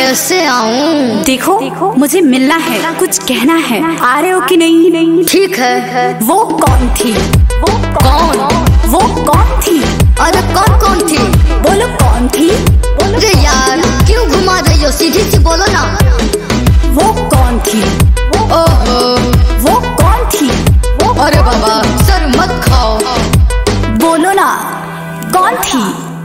कैसे आऊं? देखो मुझे मिलना है, कुछ कहना है, आ रहे हो कि नहीं? ठीक है। वो कौन थी? कौन? वो कौन थी? अरे कौन थी? बोलो कौन थी? अरे यार क्यों घुमा रही हो, सीधी सी बोलो ना। वो कौन थी? ओहो वो कौन थी? अरे बाबा सर मत खाओ। बोलो ना कौन थी?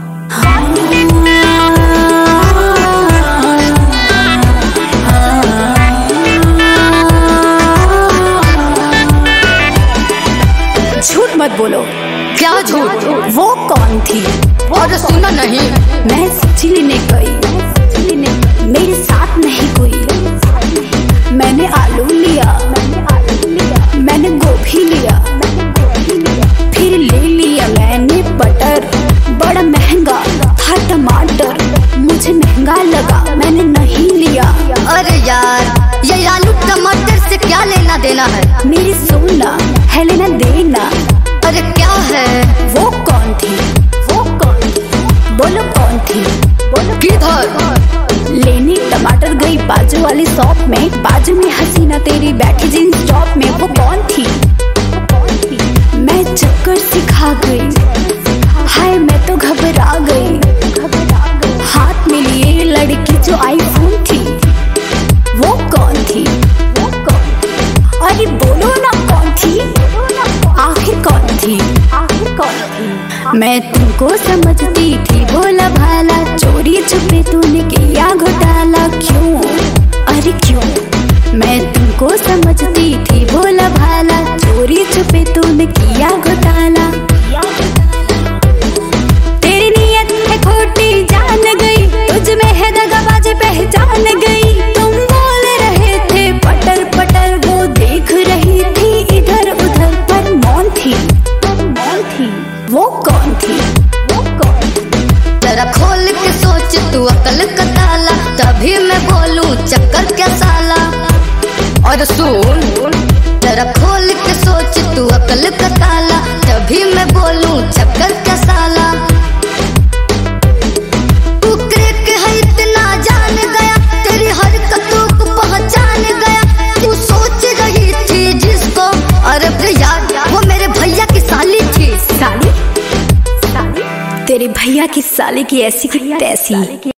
झूठ मत बोलो। क्या झूठ? वो कौन थी? और सुना नहीं, मैं सब्जी लेने गई, मेरे साथ नहीं कोई। मैंने आलू लिया, मैंने गोभी लिया, फिर ले लिया मैंने बटर। बड़ा महंगा था टमाटर, मुझे महंगा लगा, मैंने नहीं लिया। अरे यार ये आलू टमाटर से क्या लेना देना है? मेरी सोना है लेना देना। अरे क्या है? वो कौन थी? वो कौन थी? बोलो कौन थी? बोलो किधर? लेने टमाटर गई बाजू वाली शॉप में, बाजू में हसीना तेरी बैठी जींस टॉप में। वो कौन थी? मैं चक्कर से खा गई, हाय मैं तो घबरा गई। हाथ में लिए लड़की जो आईफोन थी, वो कौन थी? अरे बोलो ना कौन थी? आखिर कौन थी? मैं तुमको समझती थी भोला भाला, चोरी छुपे तूने किया घोटाला। क्यों? अरे क्यों? मैं तुमको समझती थी भोला भाला, चोरी छुपे तूने किया घोटाला। तेरी नीयत है खोटी जान गई, तुझ में है दगाबाजी पहचान गई। तुम बोल रहे थे पटर पटर, वो देख रही थी इधर उधर, पर मौन थी। वो कौन थी? जरा खोल के सोच तू अकल का ताला, तभी मैं बोलूं चक्कर क्या साला। और सुन जरा खोल के सोच तू अकल का ताला, तभी मैं बोलूं चक्कर क्या साला। तू क्रिक है इतना जान गया, तेरी हरकतों को पहचान गया। तू सोच रही थी जिसको, अरे यार वो मेरे भैया की साली थी। साली? तेरे भैया की साली की ऐसी की तैसी।